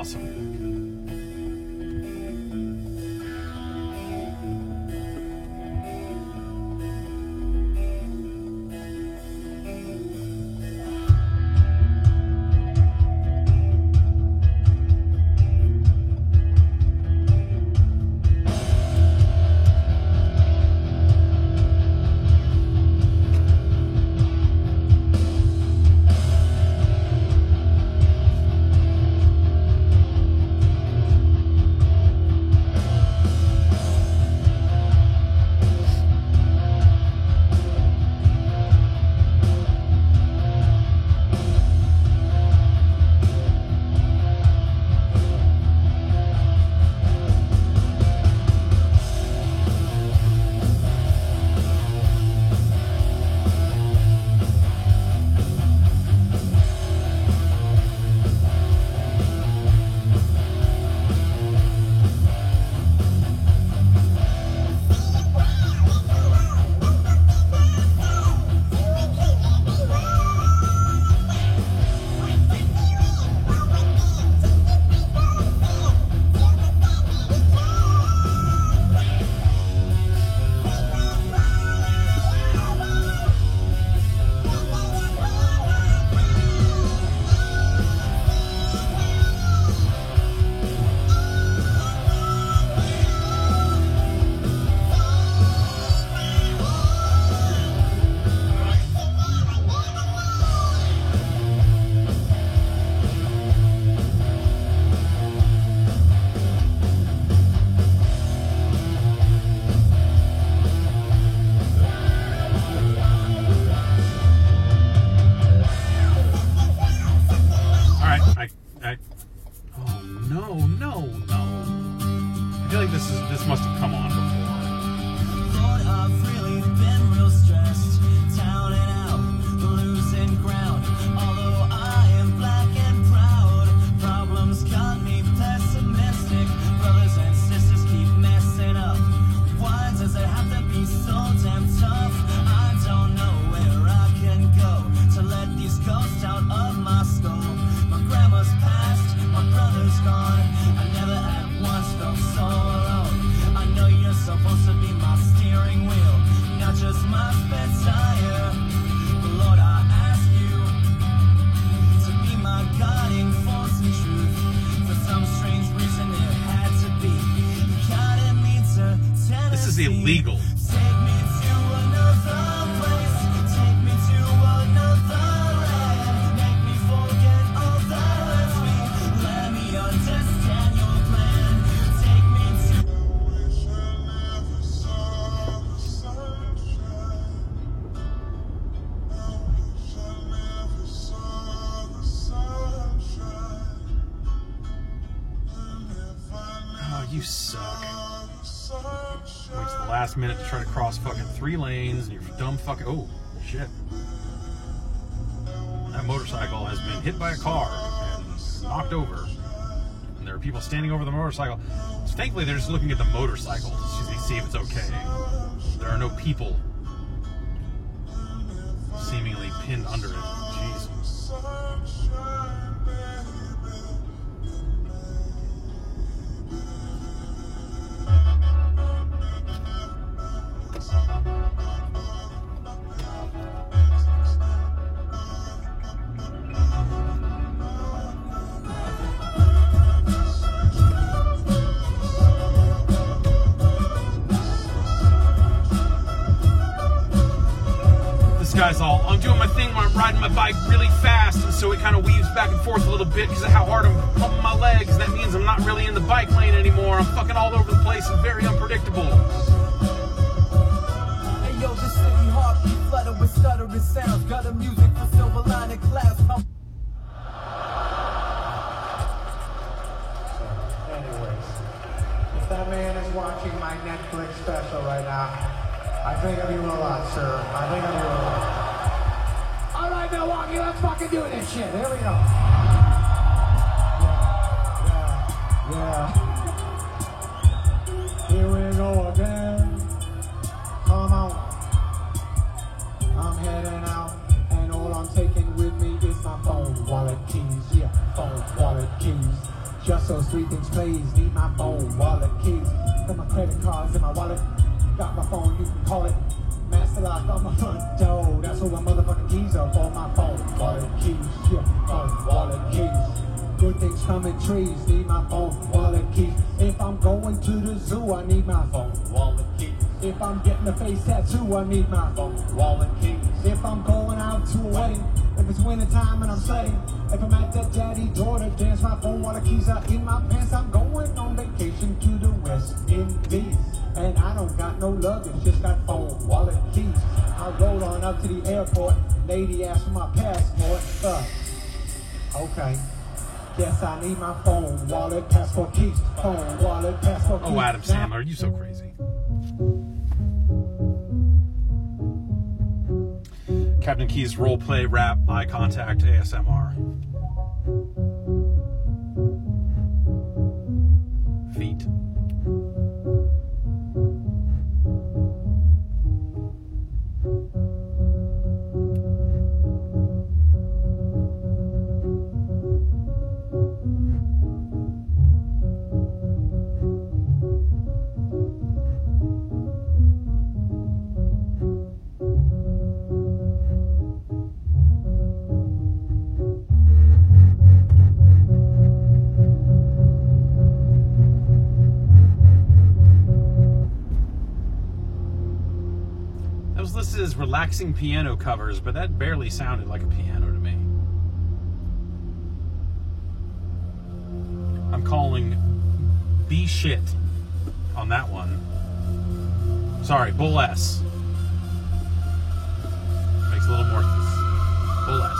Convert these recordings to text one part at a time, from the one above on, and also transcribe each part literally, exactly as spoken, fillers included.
awesome. This is this must have come on before. Lord, I've really been real stressed, down and out, losing ground. Although I am black and proud, problems got me pessimistic. Brothers and sisters keep messing up. Why does it have to be so damn tough? I don't know where I can go to let these ghosts out of my skull. My grandma's passed, my brother's gone. I never at once felt so alone. I know you're supposed to be my steering wheel, not just my spare tire. But Lord, I ask you to be my guiding force and truth. For some strange reason it had to be. You guided me to Tennessee. This is illegal. Take me to another place. Take me to another land. Make me forget all that hurts me. Let me understand your plan. Take me to. Oh, you suck. Waits the last minute to try to cross fucking three lanes, and you're dumb fucking. Oh, shit. That motorcycle has been hit by a car and knocked over. And there are people standing over the motorcycle. So thankfully, they're just looking at the motorcycle to see if it's okay. There are no people seemingly pinned under it. Jeez. Guy's all, I'm doing my thing when I'm riding my bike really fast, and so it kind of weaves back and forth a little bit because of how hard I'm pumping my legs, and that means I'm not really in the bike lane anymore. I'm fucking all over the place and very unpredictable. Hey yo, this city heartbeat flooded with stuttering sounds. Got a music for silver lining clouds. Anyways, if that man is watching my Netflix special right now, I think of you a lot, sir. I think of you a lot. All right, Milwaukee, let's fucking do this shit. Here we go. Yeah, yeah, yeah. Here we go again. Come on. I'm heading out, and all I'm taking with me is my phone, wallet, keys. Yeah, phone, wallet, keys. Just those three things, please. Need my phone, wallet, keys. Got my credit cards in my wallet. Got my phone, you can call it. Master lock on my front door. That's what my motherfucking keys are for. My phone, wallet, keys. Yeah, phone, wallet, keys. Good things come in trees. Need my phone, wallet, keys. If I'm going to the zoo, I need my phone, wallet, keys. If I'm getting a face tattoo, I need my phone, wallet, keys. If I'm going out to a wedding, if it's winter time and I'm sweating, if I'm at that daddy-daughter dance, my phone, wallet, keys are in my pants. I'm going on vacation to the West Indies, and I don't got no luggage, just got phone, wallet, keys. I roll on up to the airport, lady asked for my passport. Uh, okay. Yes, I need my phone, wallet, passport, keys. Phone, wallet, passport, keys. Oh, Adam Sandler, are you so crazy? Captain Keys roleplay, rap, eye contact, A S M R. Feet. This is relaxing piano covers, but that barely sounded like a piano to me. I'm calling B shit on that one. Sorry, Bull S. Makes a little more Bull S.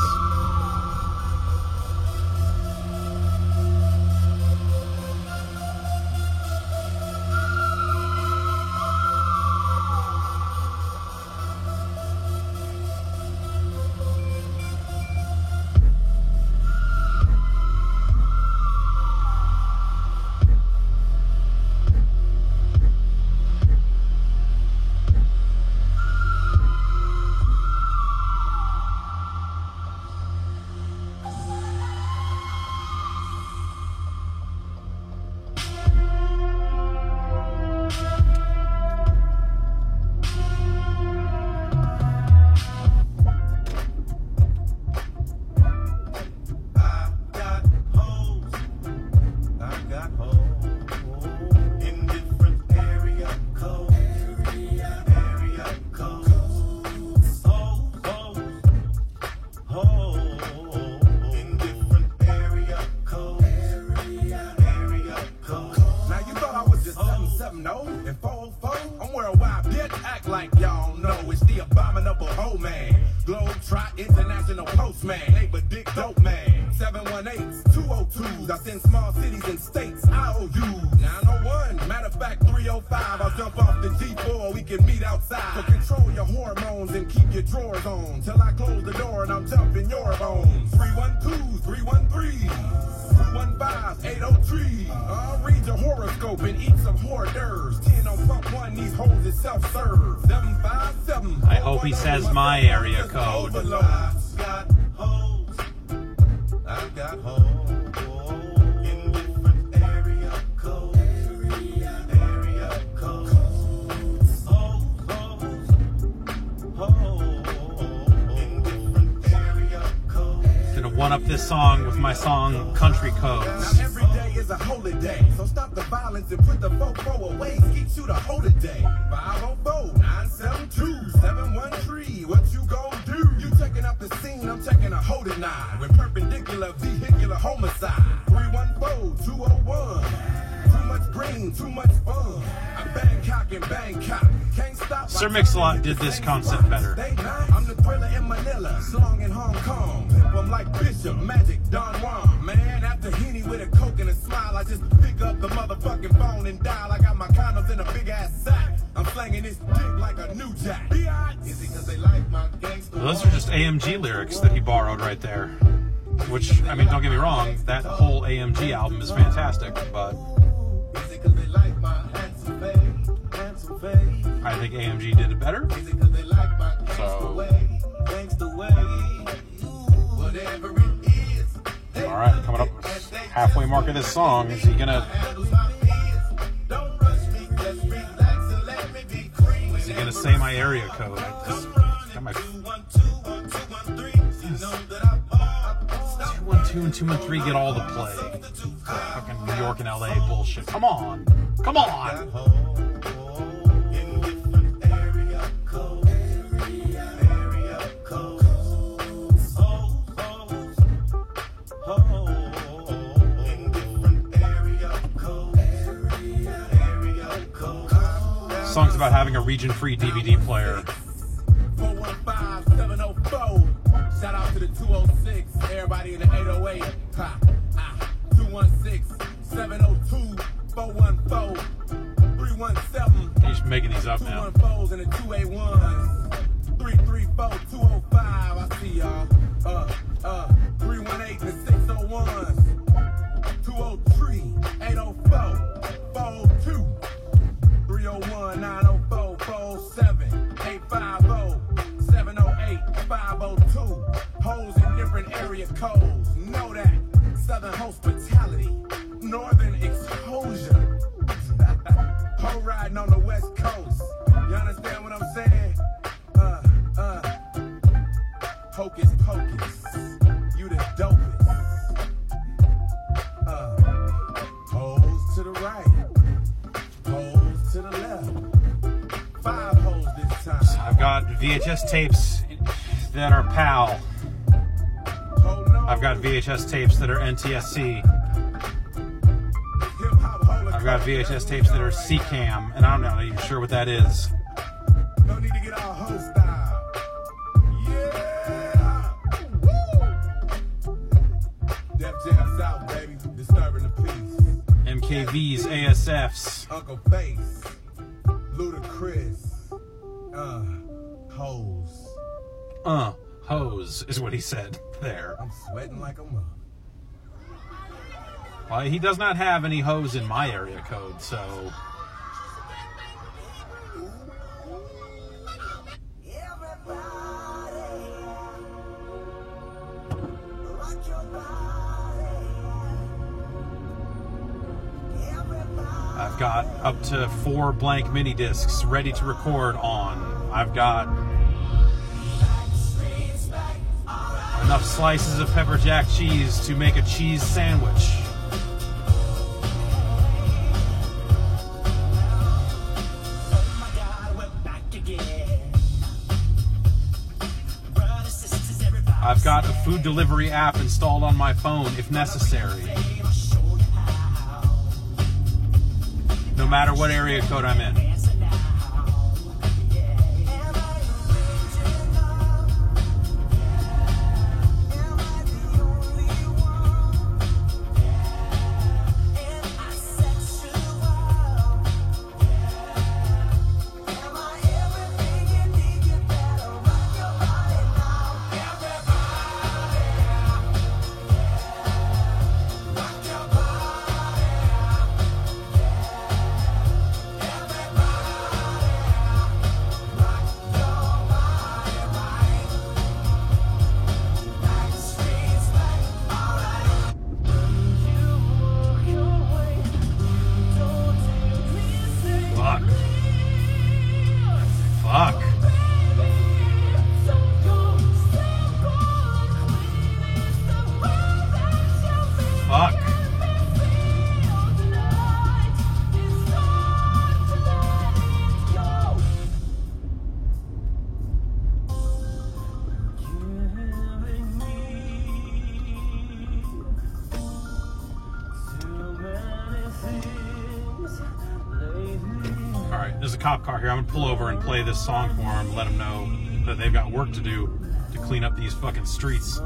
I hope he says my area code. I've got hoes. I've got hoes in different area codes. Area, area codes. Hoes, hoes, hoes in different area codes. Gonna one up this song with my song Country Codes. Now every day is a holiday, so stop the violence and put the fofo away. Skeet you the holiday. five oh four, nine seven two, seven one three. What you gon' do? You checking out the scene, I'm checking a holding eye. With perpendicular vehicular homicide. three one four, two oh one. Too much green, too much fun. I'm Bangkok and Bangkok. Can't stop. Sir Mix-a-Lot did this concept better. I'm the thriller in Manila, slong in Hong Kong. I'm like Bishop, Magic, Don Juan. Man, after Henny with a coke and a smile, I just pick up the motherfucking phone and dial. I got my condoms in a big ass sack. I'm slanging this dick like a new jack. Is it cause they like my gangster? Well, those are just A M G lyrics that he borrowed right there. Which, I mean, don't get me wrong, that whole A M G album is fantastic, but Is it cause they like my handsome face? Handsome face? I think A M G did it better. Is it cause they like my gangster So- way? Gangster way? Whatever it is. All right, coming up. halfway mark of this song. Is he gonna? Is he gonna say my area code? I just got my two one two and two one three get all the play. Fucking New York and L A bullshit. Come on, come on. Song's about having a region-free D V D player. four one five, seven oh four. Shout out to the two oh six. Everybody in the eight oh eight. Ha, ah. two one six, seven oh two, four one four, three one seven. He's making these up now. two one fours and the two eighty-ones. three three four, two oh five. I see y'all. Uh, uh. three one eight and the six oh ones. two oh three, eight oh four, four oh two. three oh one, nine oh four, four oh seven, eight five oh, seven oh eight, five oh two. Hoes in different area codes. Know that. Southern hospitality. Northern exposure. Hoe riding on the west coast. You understand what I'm saying? Uh, uh. Hocus pocus. You the dopest. Uh. Hoes to the right. Hoes to the left. Five hoes this time. I've got V H S tapes that are PAL. Oh, no. I've got V H S tapes that are N T S C. Hip-hop holocaust. I've got V H S tapes that are C CAM, and I'm not even sure what that is. No need to get all hoe style. Yeah. Woo. Def Jam South, baby. Disturbing the peace. M K Vs, A S Fs. Uncle Face. Ludacris. Uh, hoes. Uh, hose is what he said there. I'm sweating like a mug. Well, he does not have any hose in my area code, so... I've got up to four blank mini discs ready to record on. I've got enough slices of pepper jack cheese to make a cheese sandwich. I've got a food delivery app installed on my phone if necessary. No matter what area code I'm in. Cop car here. I'm gonna pull over and play this song for them, let them know that they've got work to do to clean up these fucking streets.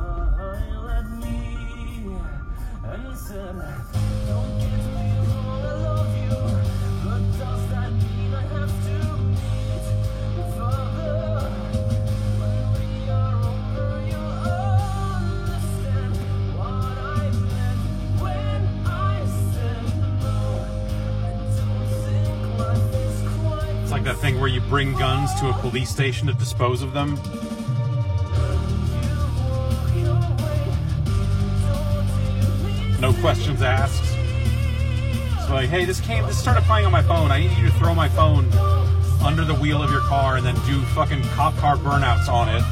That thing where you bring guns to a police station to dispose of them. No questions asked. So like, hey, this came, this started playing on my phone. I need you to throw my phone under the wheel of your car and then do fucking cop car burnouts on it.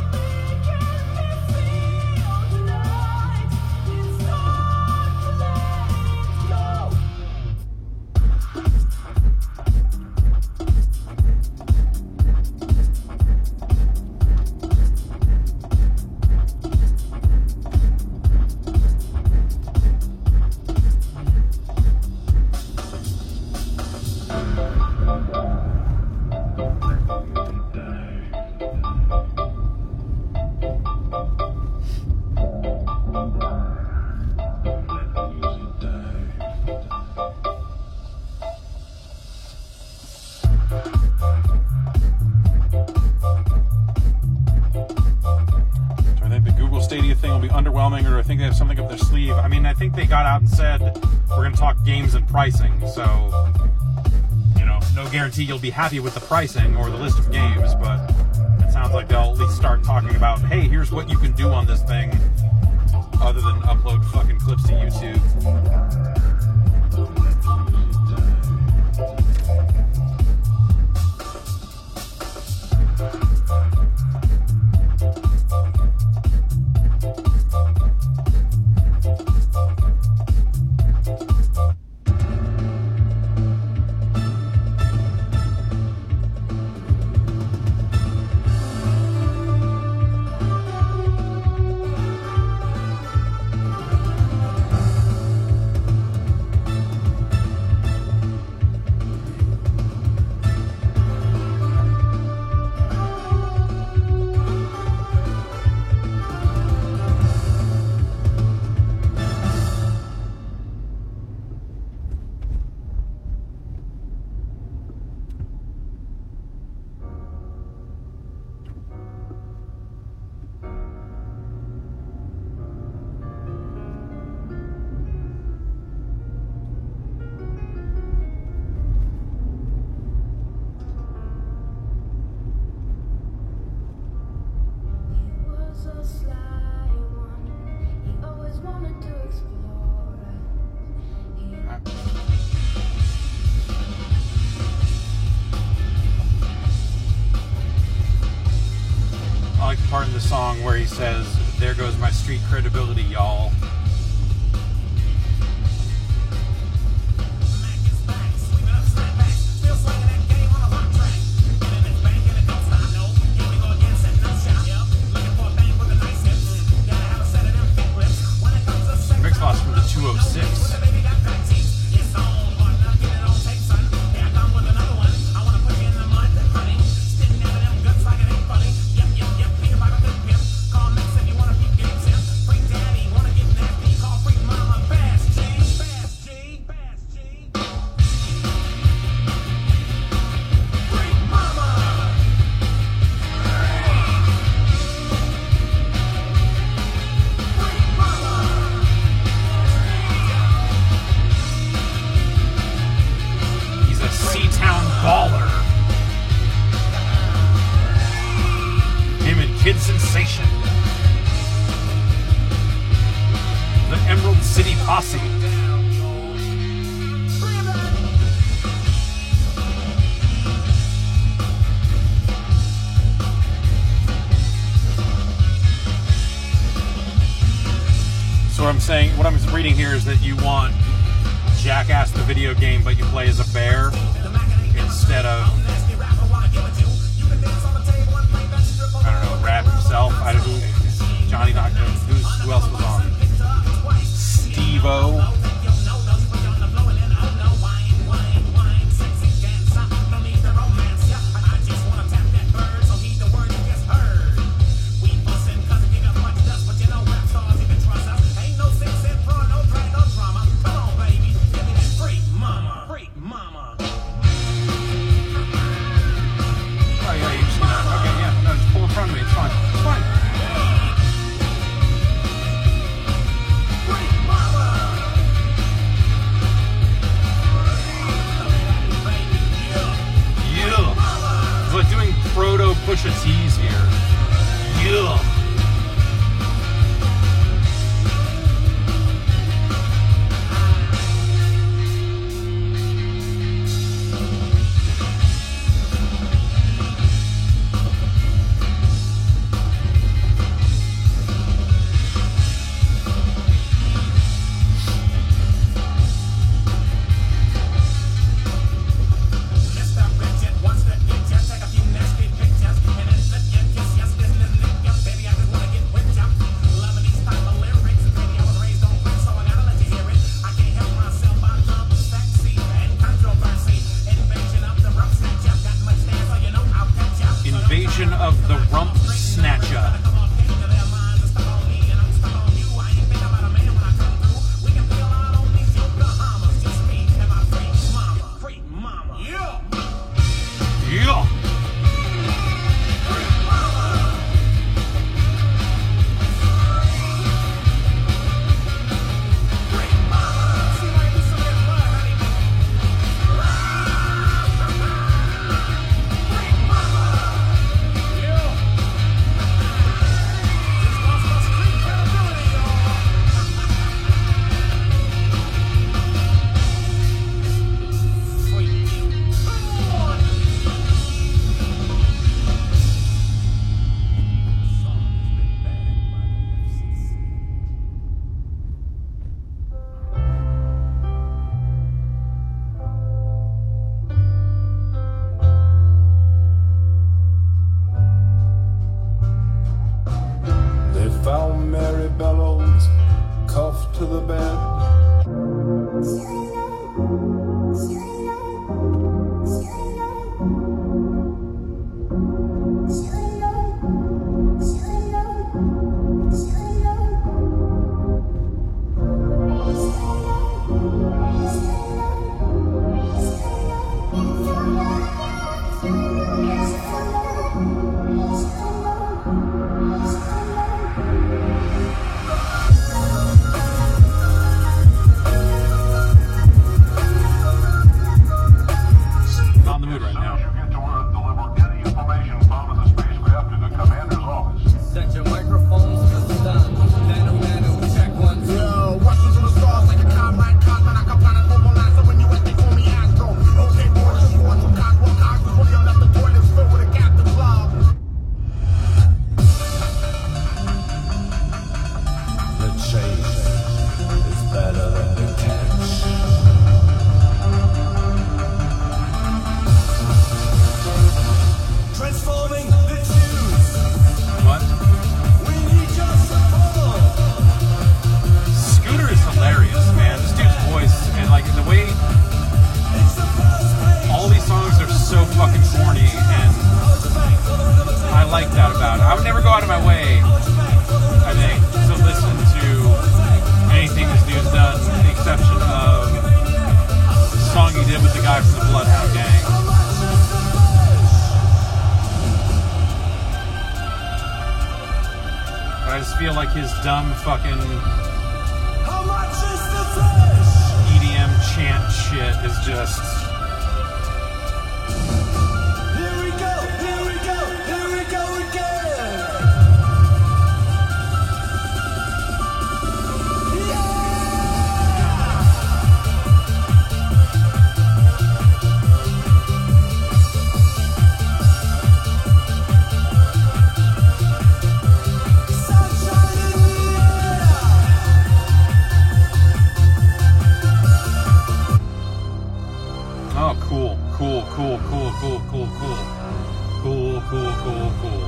Something up their sleeve. I mean, I think they got out and said we're going to talk games and pricing, so you know, no guarantee you'll be happy with the pricing or the list of games, but it sounds like they'll at least start talking about, hey, here's what you can do on this thing other than upload fucking clips to YouTube. Part in the song where he says, "There goes my street credibility, y'all." Mix loss from the two oh six. Kid Sensation. The Emerald City Posse. So what I'm saying, what I'm reading here is that you want Jackass the video game, but you play as a bear instead of, I don't know, Rap himself. I don't know who, Johnny Knoxville. Who's, who else was on? Steve-O. his dumb fucking How much is the fish? E D M chant shit is just. Here we go, here we go, here we go again. Sunshine in the air. Oh, cool, cool, cool, cool, cool, cool, cool. Cool, cool, cool, cool.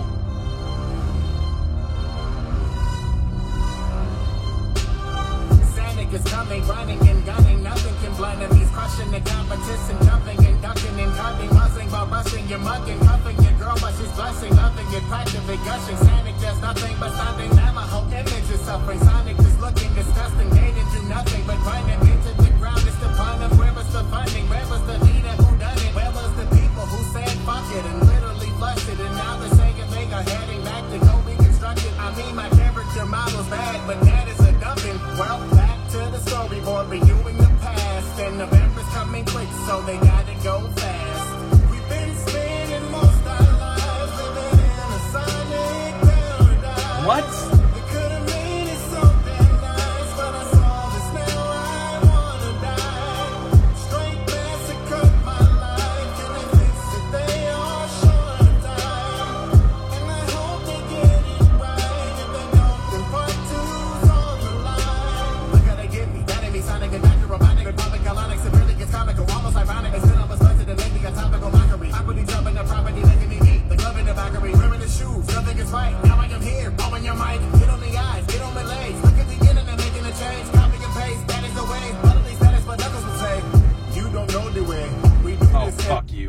Sonic is coming, running and gunning. Nothing can blind him. He's crushing the competition, jumping and ducking and cutting, buzzing while busting. You're mugging, cuffing your girl, but she's blushing. Loving it, practically gushing. Sonic does nothing but something. Now my whole image is suffering. Sonic is looking disgusting. They didn't do nothing but grind him into the ground. It's the pun of where was the funding? Where was the leader who done it? Where was the people who said fuck it and literally flushed it? And now they're saying they are heading back to go reconstruct it. I mean, my character model's bad, but that is a dumping. Well, back to the storyboard, reviewing the past. And November's coming quick, so they gotta go fast. We've been spending most our lives living in a Sonic paradise. What? We could have made it so damn nice, but I saw this now I wanna die. Straight massacre my life, and they fix it, they all short of time. And I hope they get it right. If they don't, then part two's on the line. Look how they get me, that ain't me, Sonic and Doctor Robotic, Republic, Galactic, severely gets comical, almost ironic. It's been almost busted and making a topical mockery. I put each up in the property, making me eat the glove in the bakery, wearing the shoes, nothing is right. Now I am here, blowing your mic, get on the eyes, get on my legs. Look at the internet, making a change, copy and paste, that is the way. Well, at least that is what others would say. You don't know the way. We do Oh, this. fuck you.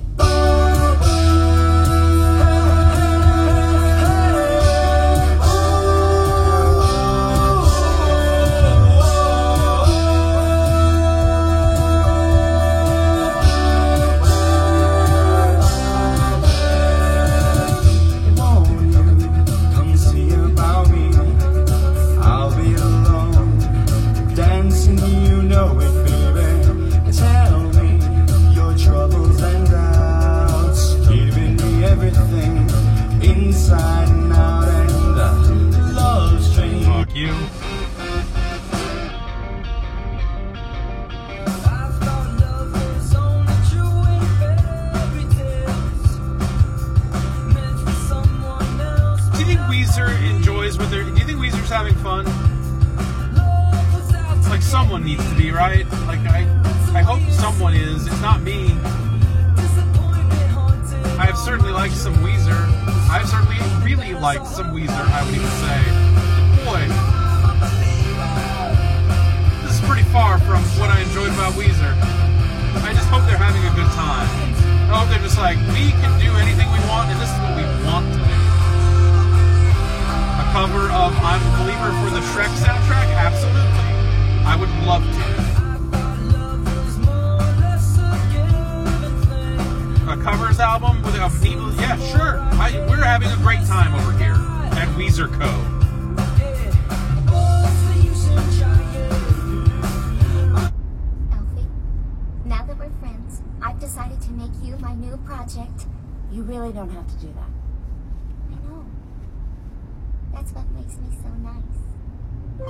Come see about me. I'll be alone, dancing. You know it, baby. Tell me your troubles and doubts, giving me everything inside and out, and uh, love strange. Fuck you. I thought love was only true in fairy tales, meant for someone else. Do you think Weezer enjoys what they're. Do you think Weezer's having fun? It's like someone needs to be, right? Like, I, I hope someone is. It's not me. I have certainly liked some Weezer. I've certainly really liked some Weezer, I would even say. Boy, this is pretty far from what I enjoyed about Weezer. I just hope they're having a good time. I hope they're just like, we can do anything we want, and this is what we want to do. A cover of I'm a Believer for the Shrek soundtrack? Absolutely. I would love to. A covers album with a people, yeah, sure. I, we're having a great time over here at Weezer Co. Alfie, now that we're friends, I've decided to make you my new project. You really don't have to do that. I know. That's what makes me so nice.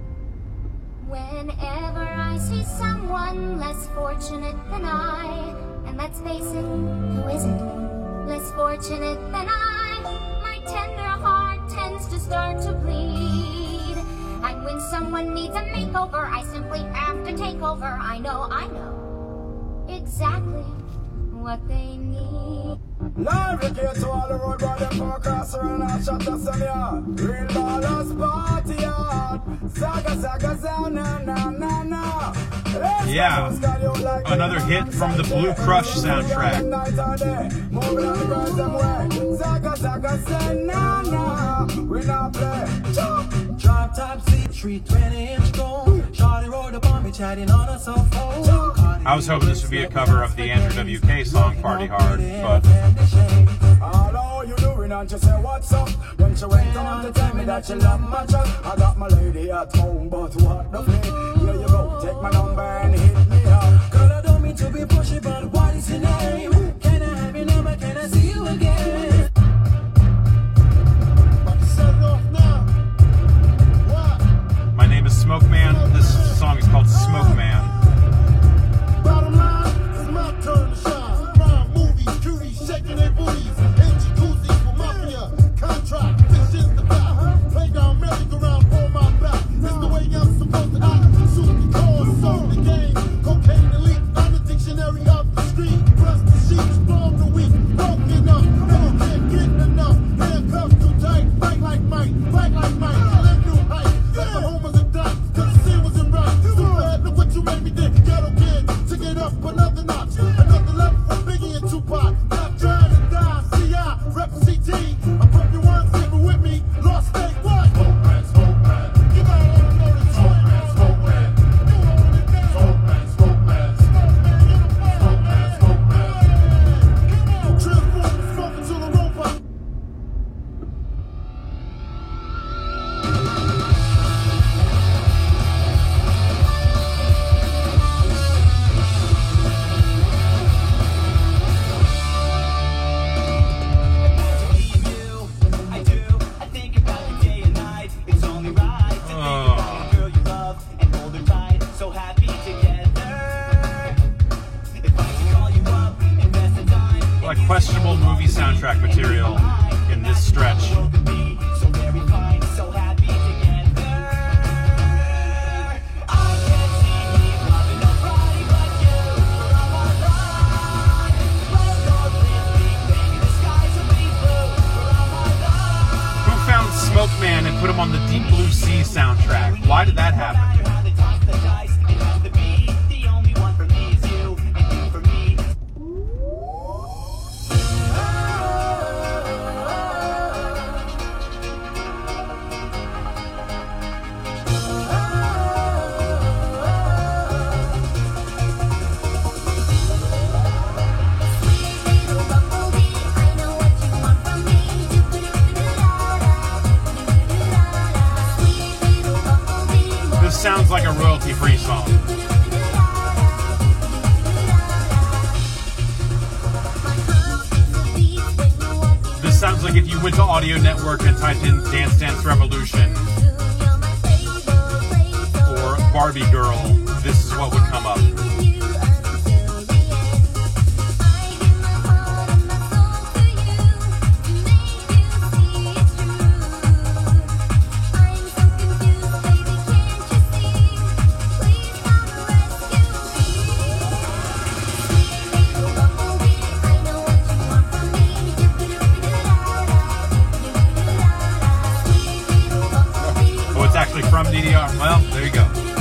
Whenever I see someone less fortunate than I, and let's face it, who isn't less fortunate than I, my tender heart tends to start to bleed. And when someone needs a makeover, I simply have to take over. I know, I know exactly what they need. Navigate to all the road by the forecast around our shut us on yard. Real ballers party yard. Saga, saga, sound, na, na, na, na. Yeah, another hit from the Blue Crush soundtrack. Moving on the ground them way. Saga, saga, say, na, na. We not play. Drop top seat, three twenty inch gold. Shawty rode up on me, chatting on a cell phone. I was hoping this would be a cover of the Andrew W K song Party Hard, but Although you doing? And she said, what's up? Then she went on to tell me that she love my truck. I got my lady at home, but what the flip? Here you go, take my number and hit me up. Girl, I don't mean to be pushy, but what is your name? Can I have your number? Can I see you again? Set it off now. What? My name is Smoke Man. This song is called Smoke Man. Bottom line, it's my turn to shine. Prime movies, cuties shaking their booties. In jacuzzis for mafia, contract, fish in the back. Playground, merry-go-round on my back. It's the way I'm supposed to act. Shoot the cars, solve the game. Cocaine elite, I'm the dictionary of the street. Press the sheets, strong the weak, broken up. Never can't get enough. Handcuffs too tight, fight like Mike, fight like Mike. Till a new height, set the home was a dime. Cause the scene wasn't right. So bad, look what you made me do. Ghetto kid, took it up another notch. Another level from Biggie and Tupac. Not trying to die, C I, rep C T. I'm pumping one sleeping with me. Lost state, what? Smoke man, smoke man. You gotta let them know this. Smoke man, smoke man. You hold it down. Smoke man, smoke man. Smoke man, you the man. Smoke man, smoke man. Come on, transform the smoke into the robot. I do, I think about you day and night. It's only right to think about a girl you love and hold her tight. So happy together. If I can call you up, invest the time. Like questionable movie soundtrack material in this stretch. So very fine, so happy together. I can't see me loving nobody but you for all my life. Let go this week, baby, the skies will be blue for all my life. Who found Smoke Man and put him on the Deep Blue Sea soundtrack? Why did that happen? No matter how they toss the dice, it has to be. The only one for me is you, and you for me. This sounds like a royalty-free song. This sounds like if you went to Audio Network and typed in Dance Dance Revolution or Barbie Girl, this is what would come up. Oh, it's actually from D D R. Well, there you go.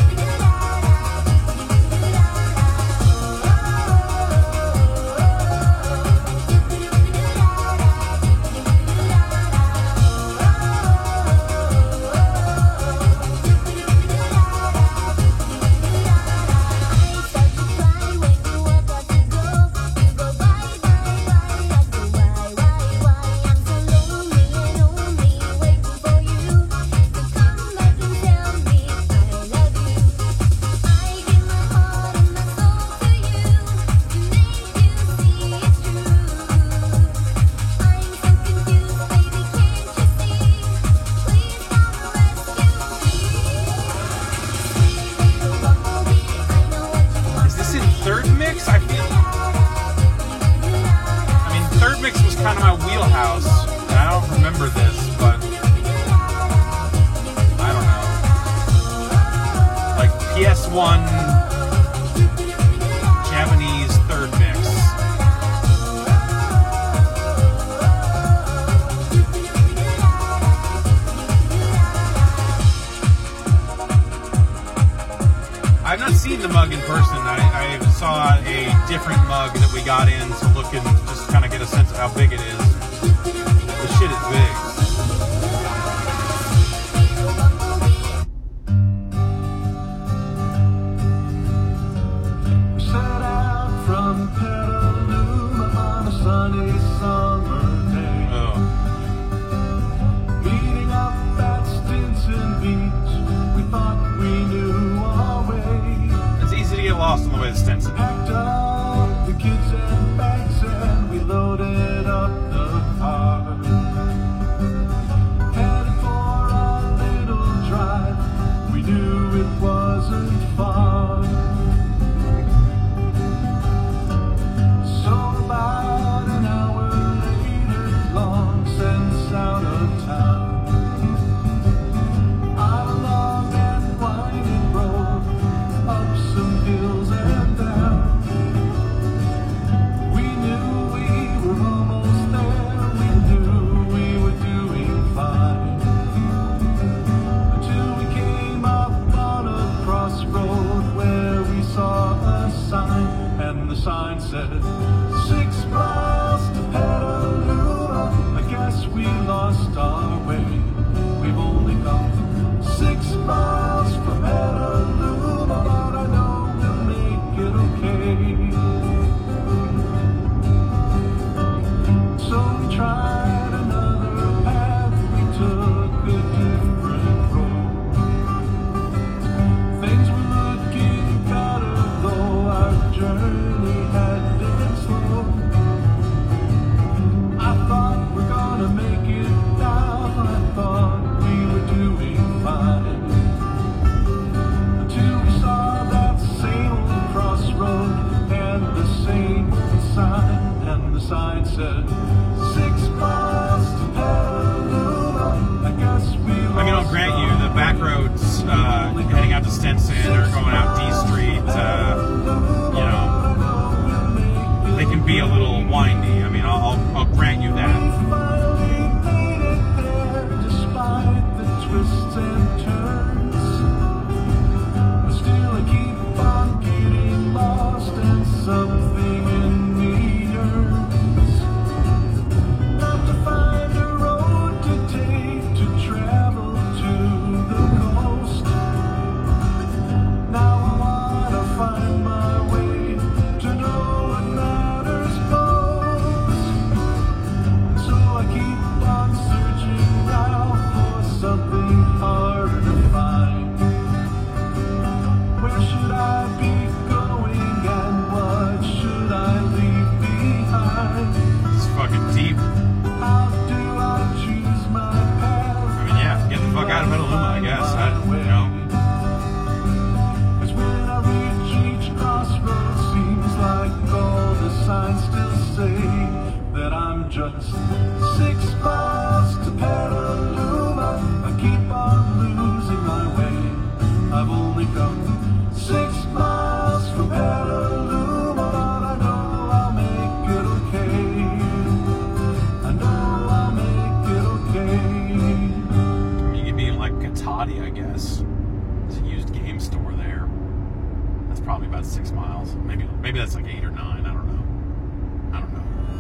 kind of my wheelhouse, and I don't remember this, but I don't know. Like P S one Japanese third mix. I've not seen the mug in person. I, I saw a different mug that we got in to look and just kind of get a sense of how big it is. The shit is big. Set out from Petaluma on a sunny summer day. Oh. way the Stenson. Packed up the kids and bags and we loaded up the car. Headed for a little drive, we knew it wasn't far. So about an hour later, long since out of town, on a long and winding road, up some hills and down. We knew we were almost there, we knew we were doing fine, until we came up on a crossroad where we saw a sign, and the sign said, six miles to Petaluma. I guess we lost our way. We've only come six miles from Petaluma, but I know we'll make it okay. So we tried another path, we took a different road. Things were looking better, though our journey had been slow. I thought we're gonna make it now, I thought we were doing fine, until we saw that same old crossroad and the same old sign, and the sign said, six miles to Petaluma. I guess we I mean, I'll grant you, the back roads uh, heading out to Stinson or going out D Street, uh, you know, they can be a little windy. I mean, I'll, I'll, I'll grant you that. finally made it there, despite the twists and turns. But still I keep on getting lost, and something in me yearns not to find a road to take to travel to the coast. Now I wanna find my way to know what matters most. So I keep on searching now for something harder to find. Where should I be going, and what should I leave behind? It's fucking deep. How do I choose my path? I mean, yeah, get the fuck out of Petaluma, I guess. I, you know, 'Cause when I reach each crossroad, seems like all the signs still say that I'm just six miles to Petaluma. I keep on losing my way. I've only come six miles from Petaluma, but I know I'll make it okay. I know I'll make it okay. you could be in like Katati, I guess. It's a used game store there. That's probably about six miles. Maybe maybe that's like eight or nine. I don't know. I don't know.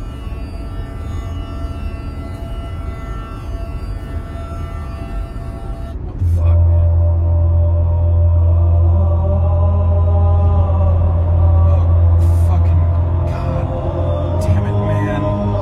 What the fuck, man? Oh, fucking god damn it, man.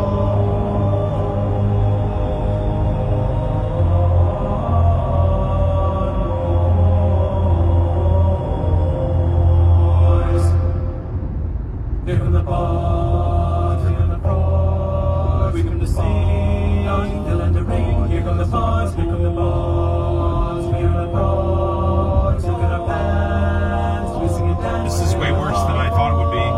Here come the boys, here come the pros, we come to see on hill and the rain. Here come the boys, here come the boys, we come the pros, look at our pants, we sing and dance. This is way worse than I thought it would be.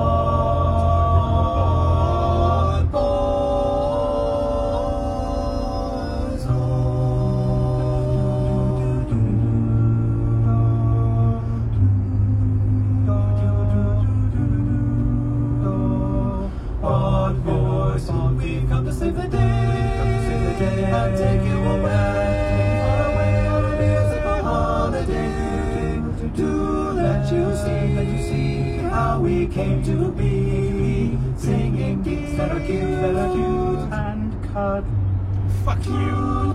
Boys, boys, we've come to save the day, come to save the day, and take you away, far away on a musical holiday, to let you see, let you see how we came to be, singing beats that are cute, that are cute, and cut. Fuck you.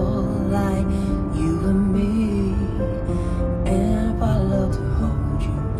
candlelight, you and me. And I love to hold you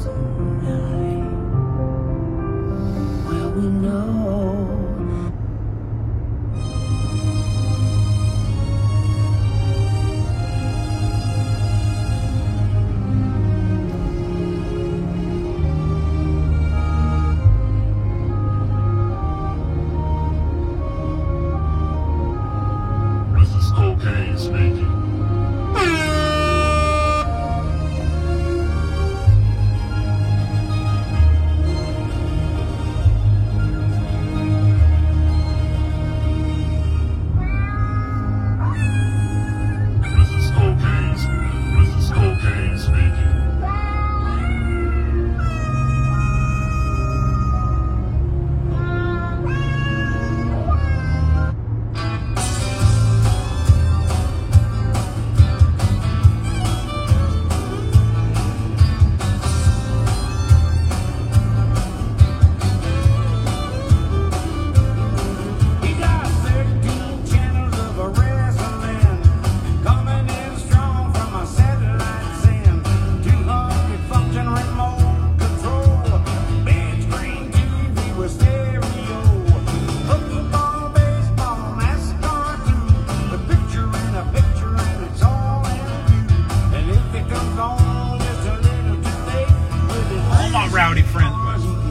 rowdy friends with.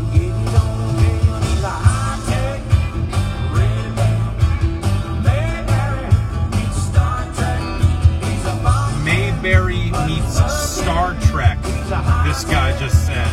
Mayberry meets Star Trek, this guy just said.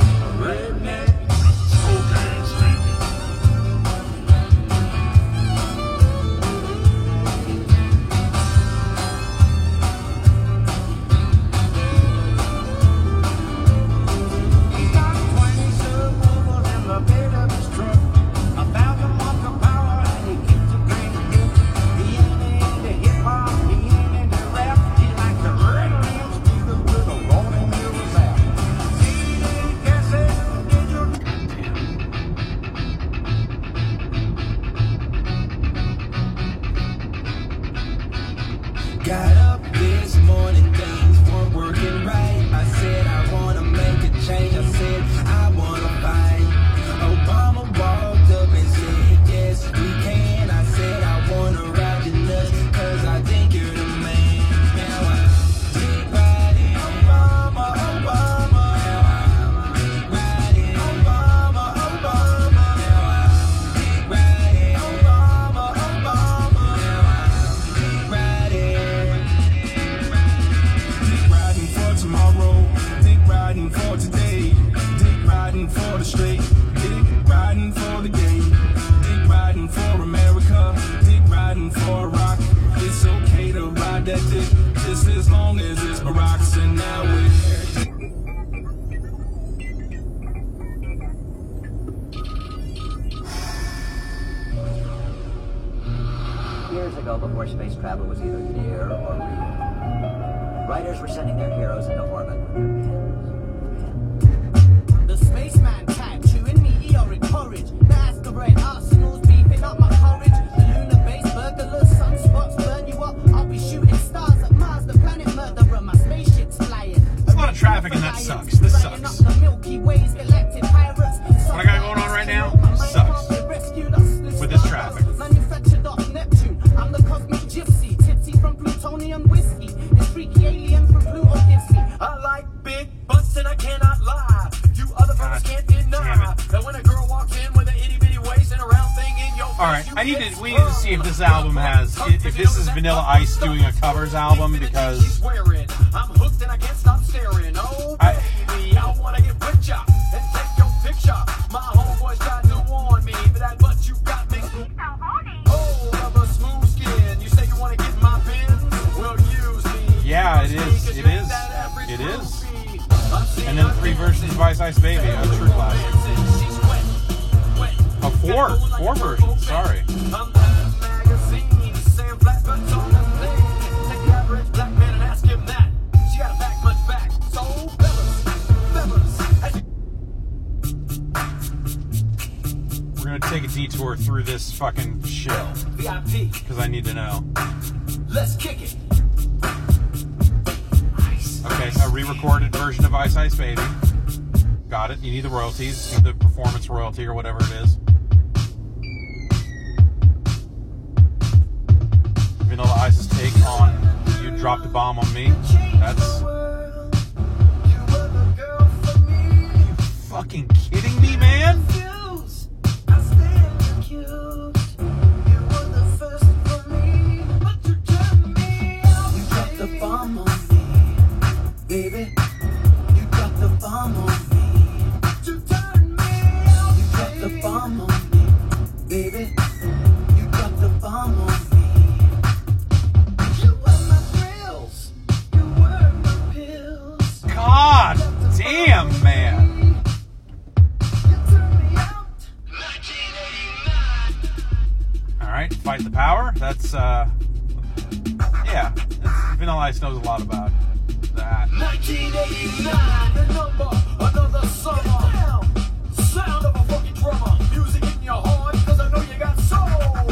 Got up this morning, things weren't working right. I said I wanna make a change. I said I wanna fight. Obama walked up and said, yes, we can. I said I wanna ride your nuts, cause I think you're the man. Now I'm dick riding Obama, Obama. Now I'm dick riding Obama, Obama. Now I'm dick riding Obama, Obama. Now I'm dick riding. Tomorrow, dick riding for today, dick riding for the straight, dick riding for the game, dick riding for America, dick riding for rock. It's okay to ride that dick, just as long as it's Barack's and now we're Years ago, before space travel was either near or real, writers were sending their heroes into orbit with their pens. The spaceman tattooing meteoric porridge. The asteroid arsenals beefing up my courage. The lunar base burglars, sunspots burn you up. I'll be shooting stars at Mars, the planet murderer. My spaceship's flying. There's a lot of traffic and that sucks. This sucks. Up the Milky Way's galactic pirates. What I got going on right now sucks. With this traffic. Manufactured off Neptune. I'm the cosmic gypsy, tipsy from plutonium whiskey. This freaky alien from Pluto gives me. I like big butts and I cannot lie. You other brothers can't deny that when a girl walks in with an itty bitty waist and a round thing in your face. All right, I need to. We need to see if this album has. If this is Vanilla Ice doing a covers album, because I'm hooked and I can't stop staring. Oh baby, I wanna get with ya and take your picture. My homeboys tried to warn me, but that butt you got me. Oh, of a smooth skin. You say you wanna get my pins? Well, use me. yeah, it is. It is. It is. And then three versions of Ice Ice Baby, a true classic. Oh, four, four versions. Sorry. We're gonna take a detour through this fucking shill V I P. because I need to know. Let's kick it. Okay, a re-recorded version of Ice Ice Baby. Got it. You need the royalties, you need the performance royalty or whatever it is. Vanilla Ice's take on You Dropped a Bomb on Me. That's... Are you fucking kidding me, man? Baby, you got the bomb on me. You turn me out. You got the bomb on me. Baby, you got the bomb on me. You were my thrills. You were my pills. God damn, man. You turned me out. nineteen eighty-nine. All right, Fight the Power. That's, uh... yeah, that's, Vanilla Ice knows a lot about that. nineteen eighty-nine, the number, another summer. Sound of a fucking drummer. Music in your heart, cause I know you got soul.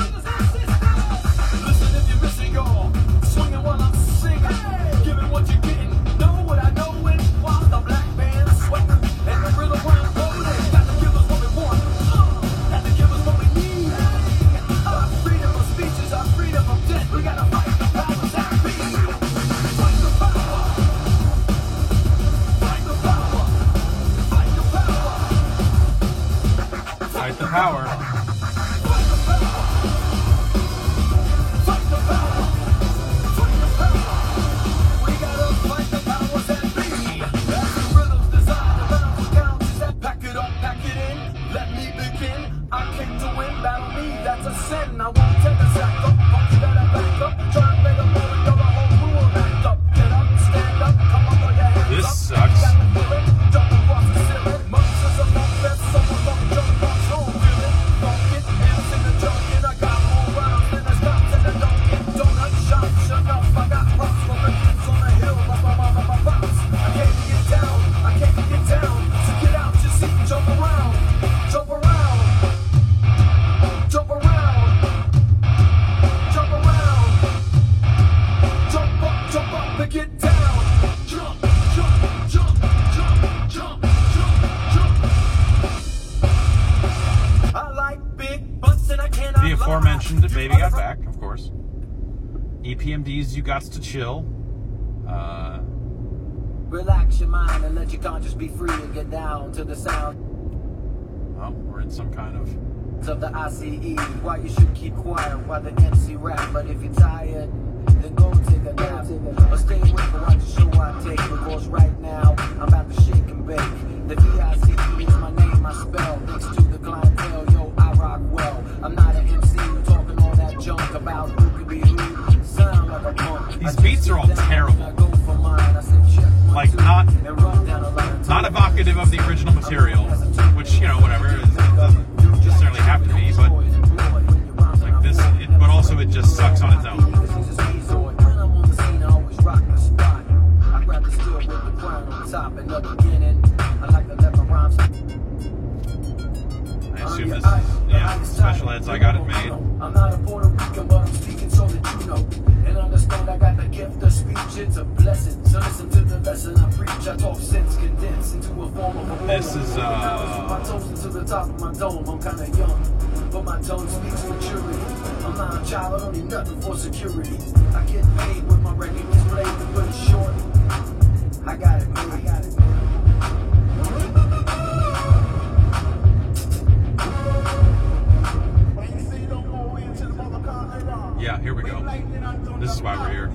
Listen if you're missing, y'all. Swinging while I'm singing. Giving what you're getting. Know what I know when while the black band's sweating. And the rhythm round rolling. Got to give us what we want. Uh, got to give us what we need. Our freedom of speech is our freedom of death. We gotta fight the powers that be. Fight the power. mentioned that Baby Got Back, of course. E P M D's You Gots to Chill. Uh, Relax your mind and let your conscience be free and get down to the sound well, we're in some kind of... of the I C E. Why you should keep quiet while the M C rap. But if you're tired, then go take a nap. Or stay awake and watch the show I take. Because right now, I'm about to shake and bake. The V I C E is my name, I spell. Next to the clientele, yo, I rock well. I'm not an M C talking all that junk about who could be who. Sound like a punk. These beats are all terrible. Like, not not evocative of the original material, which, you know, whatever, it doesn't necessarily have to be, but like this, it, but also it just sucks on its own. I assume this is, yeah, special eds, I got it made. I'm not a Puerto Rican, but I'm speaking so that you know. And understand I got the gift of speech, it's a blessing. So listen to the lesson I preach. I talk sense condensed into a form of a This is, uh... my toes into the top of my dome. I'm kinda young, but my tone speaks maturity. I'm not a child, I don't need nothing for security. I get paid with my record is played, to put it short. I got it, man, I got it, man. Yeah, here we go. This is why we're here.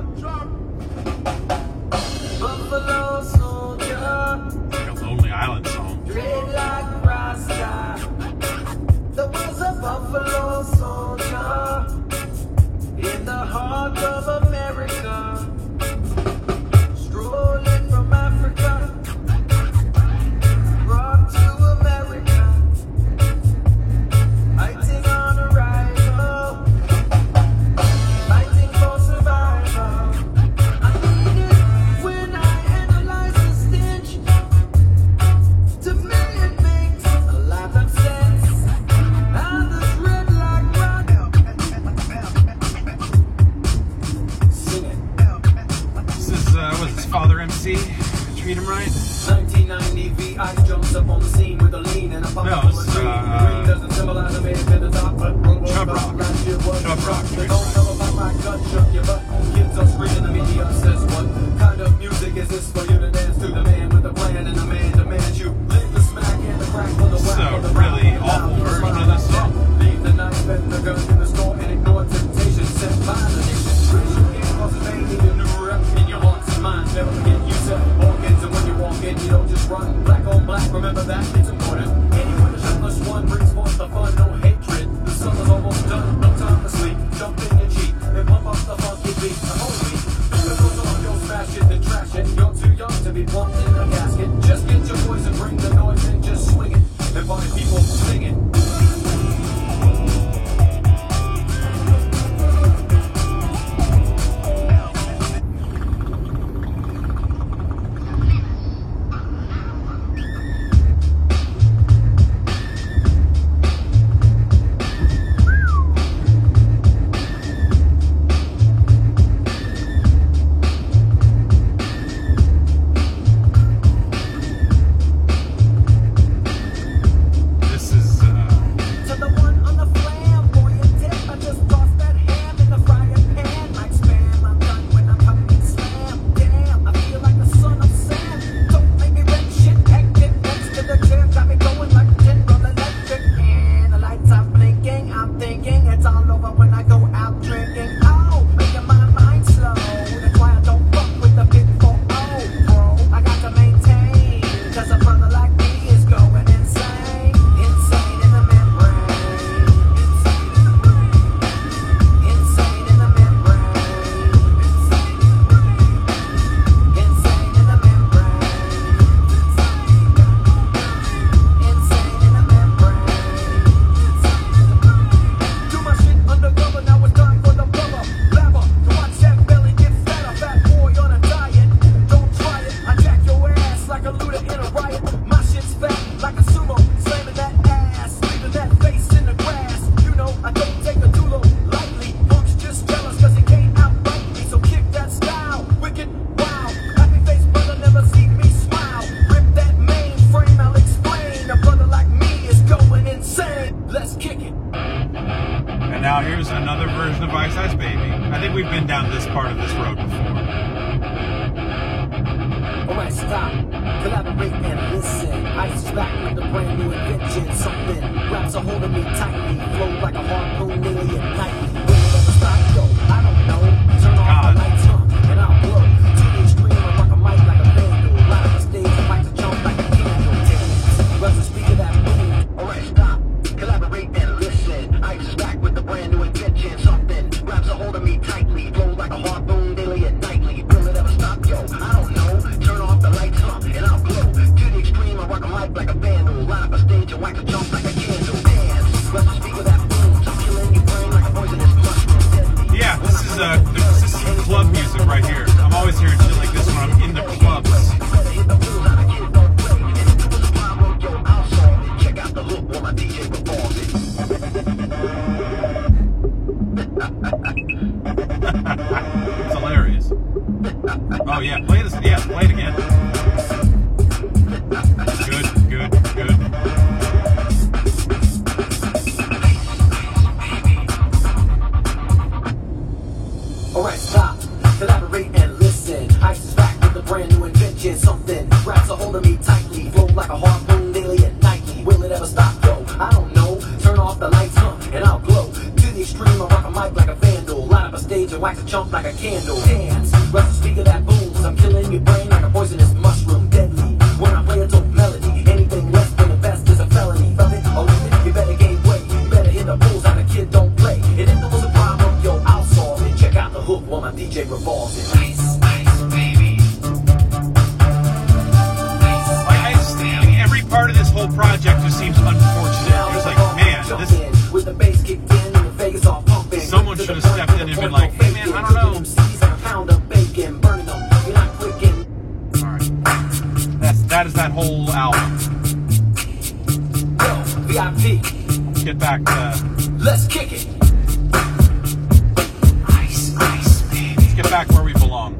Buffalo soldier, Like a Lonely Island song. dread like Rasta. There was a buffalo soldier in the heart of America, strolling from Africa, brought to America, fighting on arrival, fighting for survival. I need it when I analyze the stench. To me it makes a lot of sense. Others red like rock. Sing it. This is, uh, what is this, Father M C? Treat him right? nineteen ninety V, I jumps up on the scene with a lean and a pop No, on it's, the green. uh, The green doesn't symbolize a man to the top, but Chub Rock. Chub Rock. They don't know about my gun, shook your butt. Kids are screaming, the media says, what kind of music is this for you to dance to? The man with the plan and the man demands you. Leave the smack and the crack for the This is whack a on the really round. awful version of this song. Leave the knife and the gun in the store and ignore temptation set by the nation. Raise your hand, cause it's pain in your new rep in your hearts and minds. Never forget you set organs, and when you walk in, you don't just run. Black on black, remember that, it's important. Anyone to shut plus one brings forth the fun, no hatred. The summer's almost done, no time to sleep. Jump in your Jeep and pump up the funky beat. The whole week, if it goes on, you'll smash it, then trash it. You're too young to be plumped in a casket. Just get your voice and bring the noise and just swing it. And find people singing. This stop, collaborate and listen. Ice is back with a brand new invention. Something grabs a hold of me tightly, flow like a harpoon nearly at nightly. Will it ever stop? Yo, I don't know. Turn off the lights, huh, and I'll blow. To the extreme, I rock a mic like a vandal. Light up the stage, I mic to jump like a candle. Rush the speaker that boom. Alright, stop, collaborate and listen. Ice is back with a brand new invention. Something grabs a hold of me tightly, flow like a harpoon daily and nightly. Will it ever stop? Yo, I don't know. Turn off the lights, huh, and I'll glow. To the extreme, I rock a mic like a vandal. Light up a stage and wax a jump like a candle. Dance, rush the speaker that booms. I'm killing your brain like a poisonous mushroom. Yeah, this is uh, this is club music right here. I'm always hearing shit like this when I'm in the clubs. Check out the hook while my D J performs it. It's hilarious. Oh yeah, play this. Yeah, play it again. Good, good, good. Alright, stop, collaborate and listen. Ice is back with a brand new invention. Something grabs a hold of me tightly, flow like a harpoon daily and nightly. Will it ever stop? Yo, I don't know. Turn off the lights, huh, and I'll glow. To the extreme, I rock a mic like a vandal. Light up a stage and wax a chump like a candle. Dance, rush the speaker that booms. I'm killing your brain like a poisonous mushroom, deadly. When I play a dope melody, anything less than the best is a felony. Love it or leave it, you better gain weight. You better hit the bulls out, a kid don't play. And if there was a problem, yo, I'll solve it. Check out the hook while my D J revolves it. Ice, ice, baby. Like, I just think every part of this whole project just seems unfortunate. It's like, man, this. With the bass kicked in and the Vegas all pumping. Someone should have stepped in and been like, hey man, I don't know. Alright. That's, that is that whole album. V I P. Let's get back to. Let's kick it. Ice, ice, baby. Let's get back where we belong.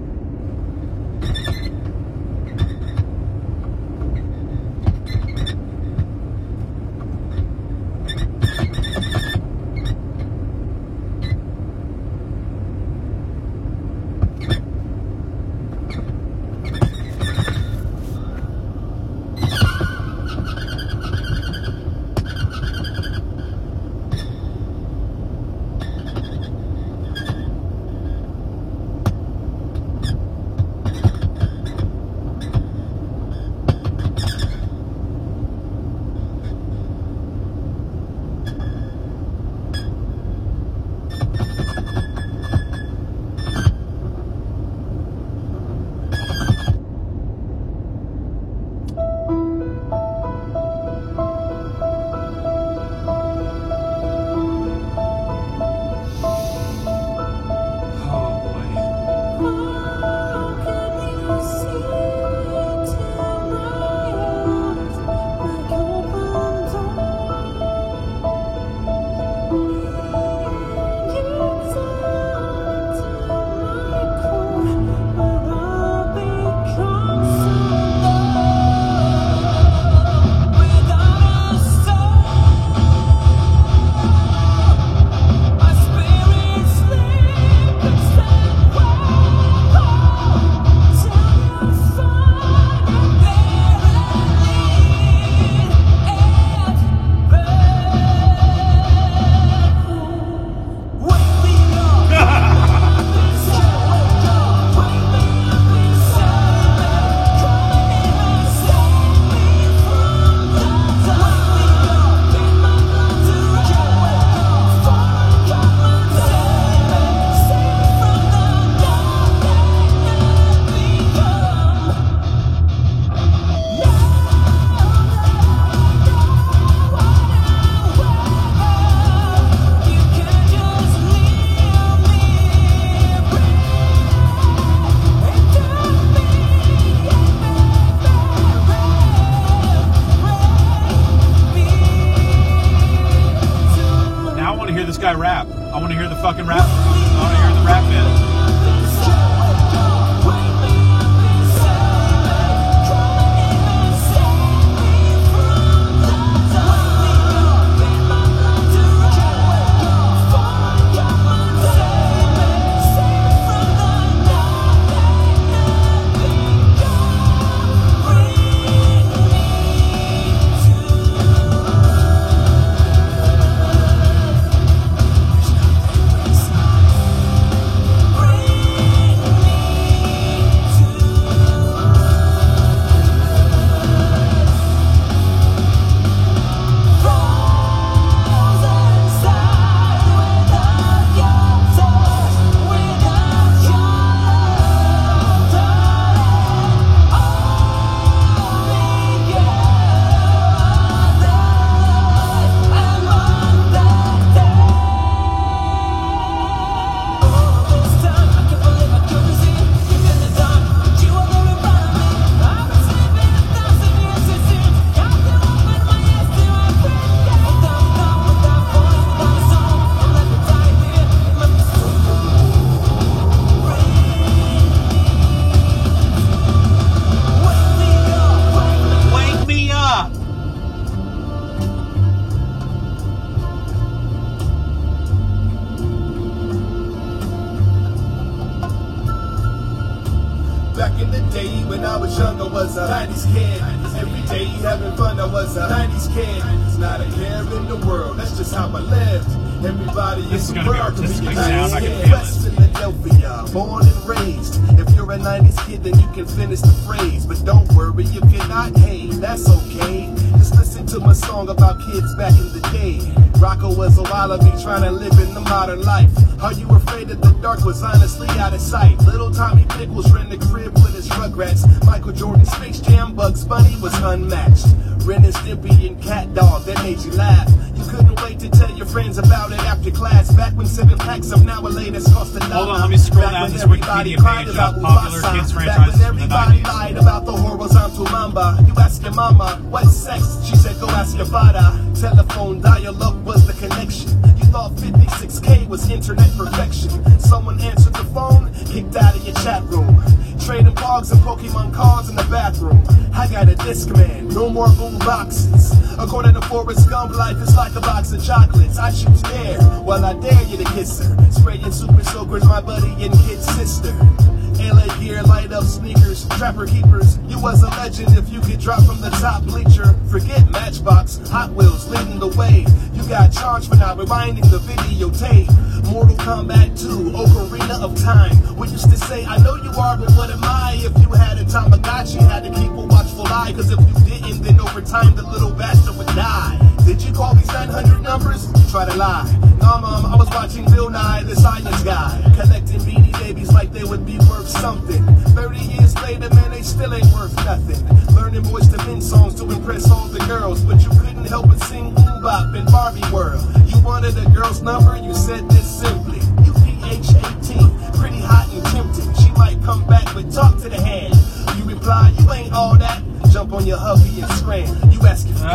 me when I was young, I was a nineties kid. Every day having fun, I was a nineties kid. Not a care in the world, that's just how I lived. Everybody This in is the gonna be world artistic a sound, nineties I can kid. feel West Philadelphia, born and raised. If you're a nineties kid, then you can finish the phrase. But don't worry if you're not, hey, that's okay. Just listen to my song about kids back in the day. Rocco was a wallaby trying to live in the modern life. Are you afraid that the dark was honestly out of sight? Little Tommy Pickles ran the crib with his Rugrats. Michael Jordan, Space Jam, Bugs Bunny was unmatched. Ren and Stimpy and Cat Dog, that made you laugh. You couldn't wait to tell your friends about it after class. Back when seven packs of now a latest cost a dollar. Hold on, let me scroll Back down when this everybody Wikipedia cried page about of popular Mufasa. kids Back franchises when from the everybody nineties. lied about the horrors on Mamba. You ask your mama, what's sex? She said, go ask your father. Telephone dial-up was the connection. You thought fifty-six K was internet perfection. Someone answered the phone, kicked out of your chat room. Trading blogs and Pokemon cards in the bathroom. I got a Discman, no more boom boxes. According to Forrest Gump, life is like a box of chocolates. I choose dare, well I dare you to kiss her. Spraying super soakers, my buddy and kid's sister. L A gear, light up sneakers, trapper keepers. You was a legend if you could drop from the top bleacher. Forget Matchbox, Hot Wheels leading the way. You got charged for not rewinding the videotape. Mortal Kombat two, Ocarina of Time. We used to say, I know you are, but what am I? If you had a Tamagotchi, had to keep a watchful eye. Cause if you didn't, then over time the little bastard would die. Did you call these nine hundred numbers? Try to lie. Nah, mom, I was watching Bill Nye, the science guy. Collecting Beanie Babies like they would be worth something. thirty years later, man, they still ain't worth nothing. Learning Boys to Men songs to impress all the girls. But you couldn't help but sing Boom Bop in Barbie World. You wanted a girl's number, you said this simply. You P H eighteen, pretty hot and tempting. She might come back, but talk to the hand. You reply, you ain't all that. Jump on your hubby and scram. You ask if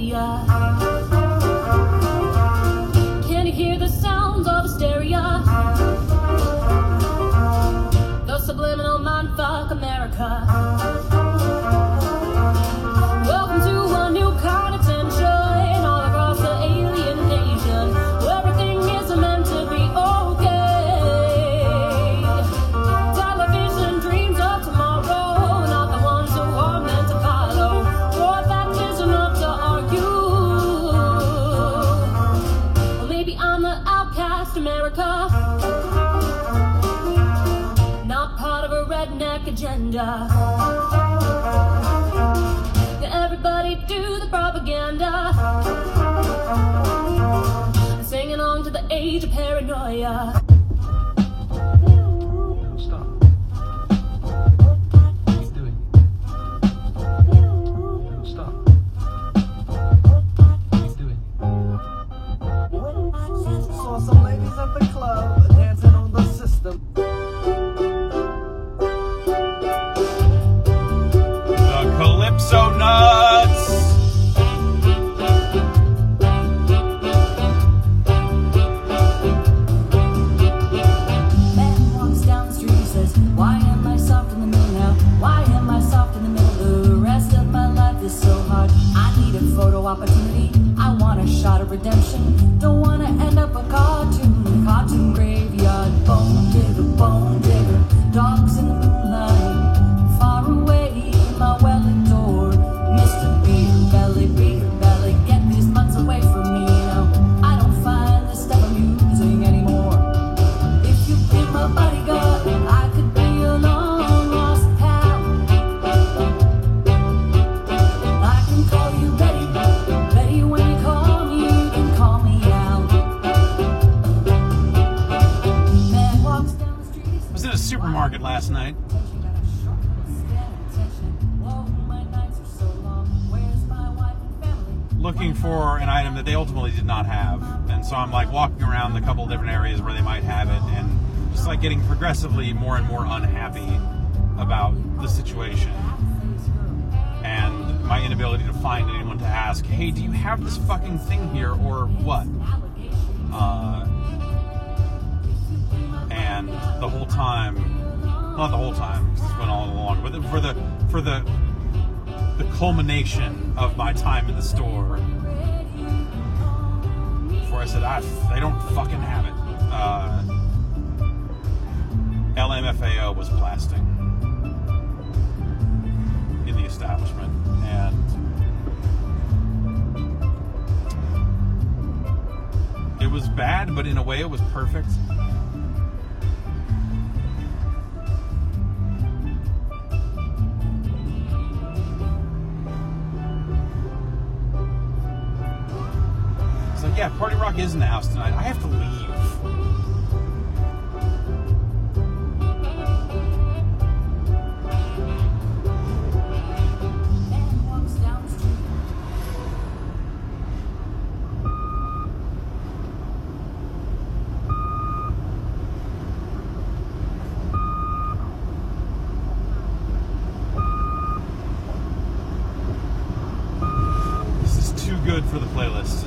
hysteria. Can you hear the sounds of hysteria? The subliminal mindfuck America. Welcome to a new kind of tension all across the alien nation. Everything is meant to be okay. Television dreams of tomorrow, not the ones who are meant to follow. War that isn't up to argue. Well, maybe I'm the outcast America, not part of a redneck agenda. Everybody do the propaganda, singing on to the age of paranoia. Stop. Keep doing it. Stop. Keep doing it. Saw some ladies at the club dancing on the system. The Calypso Nuts. Man walks down the street, says, why am I soft in the middle now? Why am I soft in the middle? The rest of my life is so hard. I need a photo opportunity. I want a shot of redemption. Don't want to end up a cartoon, cartoon graveyard. Bone digger, bone digger, dogs in the moonlight. Far away, my well-adored Mister Beer Belly, Beer Belly, get these butts away from me now. I don't find this stuff amusing anymore. If you be my bodyguard, I could be your long-lost pal. I can call you Betty, Betty when you call me, you can call me out. Man walks down the street. I was in a supermarket last night. Looking for an item that they ultimately did not have. And so I'm like walking around the couple different areas where they might have it and just like getting progressively more and more unhappy about the situation. And my inability to find anyone to ask, hey, do you have this fucking thing here or what? Uh, and the whole time, not the whole time, because this went all along, but for the, for the, the culmination of my time in the store, before I said, ah, they don't fucking have it, uh, L M F A O was blasting in the establishment, and it was bad, but in a way it was perfect. It's like, yeah, Party Rock is in the house tonight. I have to leave. This is too good for the playlist.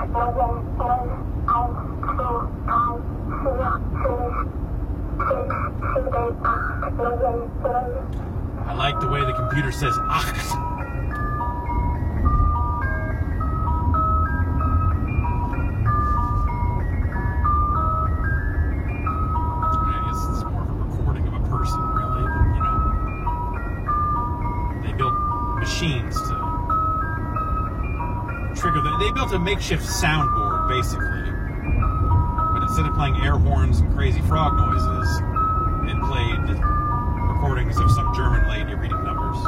I like the way the computer says acht. I guess it's more of a recording of a person, really, but, you know. They built machines to trigger the... They built a makeshift soundboard, basically. But instead of playing air horns and crazy frog noises, it played recordings of some German lady reading numbers.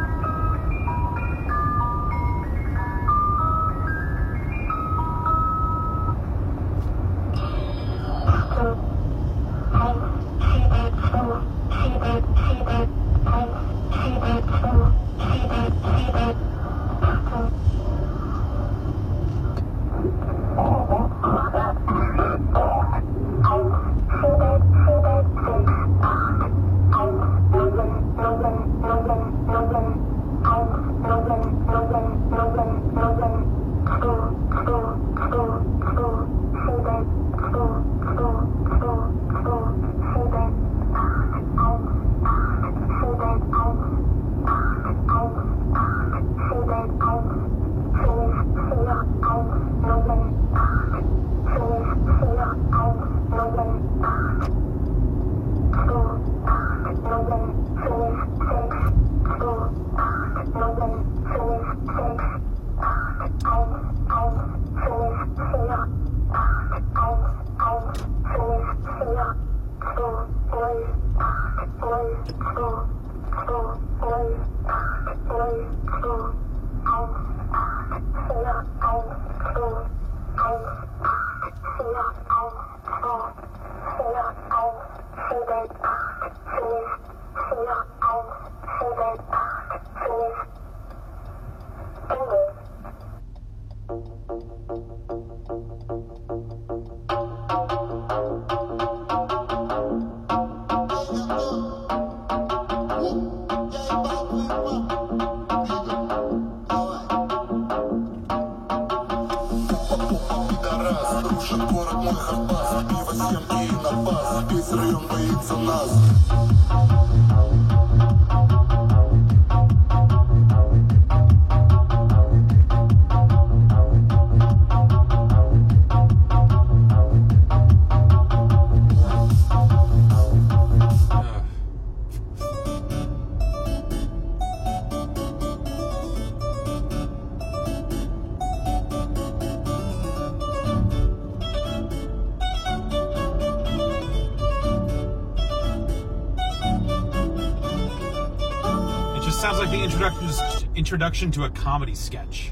Sounds like the introduction introduction to a comedy sketch.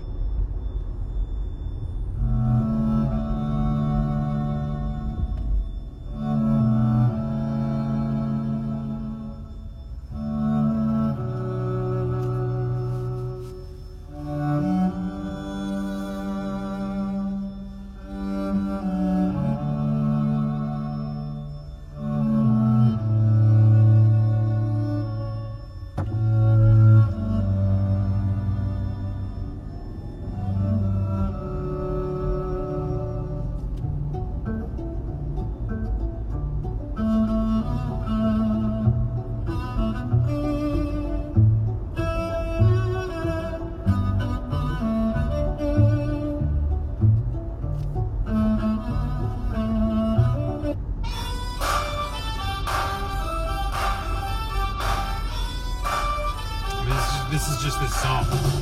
This is just this song.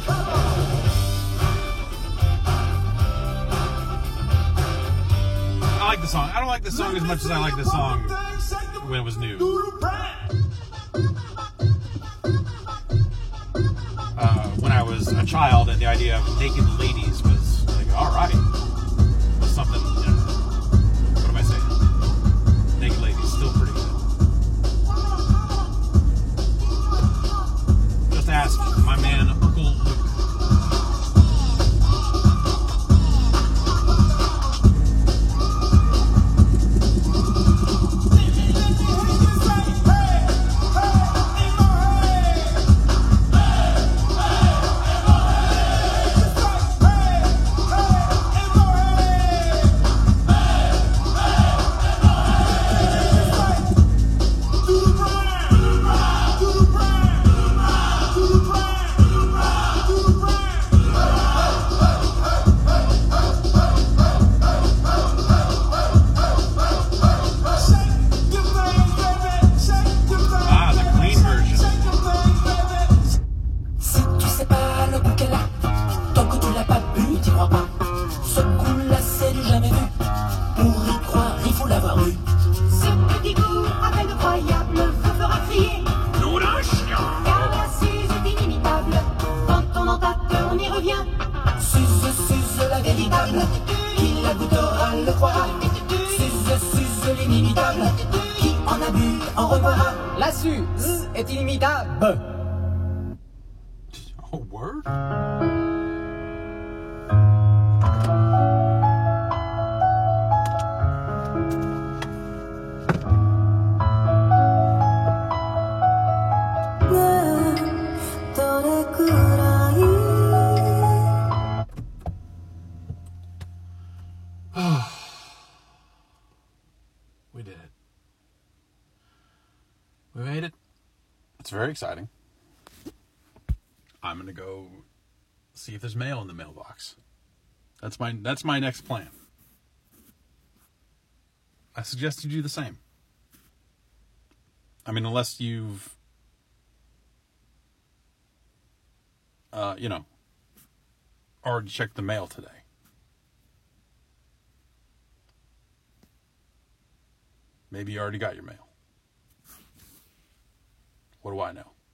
I like the song. I don't like this song as much as I like this song when it was new. Uh, when I was a child and the idea of naked ladies was like, alright. Was something, you know, what am I saying? Naked ladies, still pretty good. Just ask my man, Uncle Luke. table, qui la goûtera le croira. Suze, suze l'inimitable, qui en a bu en revoira. La Suze est inimitable. Oh, word? We did it. We made it. It's very exciting. I'm gonna go see if there's mail in the mailbox. That's my that's my next plan. I suggest you do the same. I mean, unless you've, uh, you know, already checked the mail today. Maybe you already got your mail. What do I know?